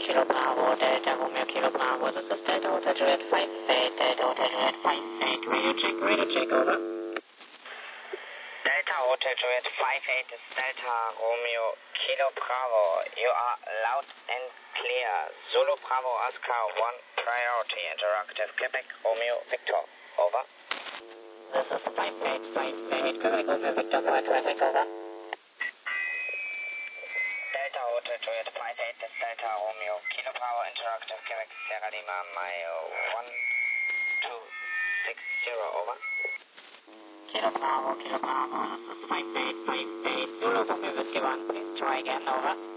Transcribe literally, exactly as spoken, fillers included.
Kilo Bravo, Delta Romeo, Kilo Bravo. This is Delta Hotel Juliet five eight, Delta Hotel Juliet five eight. Radio check, radio check, over. Delta Hotel Juliet five eight, this is Delta Romeo, Kilo Bravo. You are loud and clear. Zulu Bravo, Oscar one, priority, interactive, Quebec, Romeo, Victor, over. This is five eight, five eight, Quebec, Romeo, Victor, for traffic, over. Delta Hotel Juliet five eight, this is Delta Romeo, Kilo Bravo, interactive, Quebec, Sierra Lima, mile one two six zero, over. Kilo Bravo, Kilo Bravo, this is five eight, five eight, Zulu Romeo, Whiskey one, please try again, over.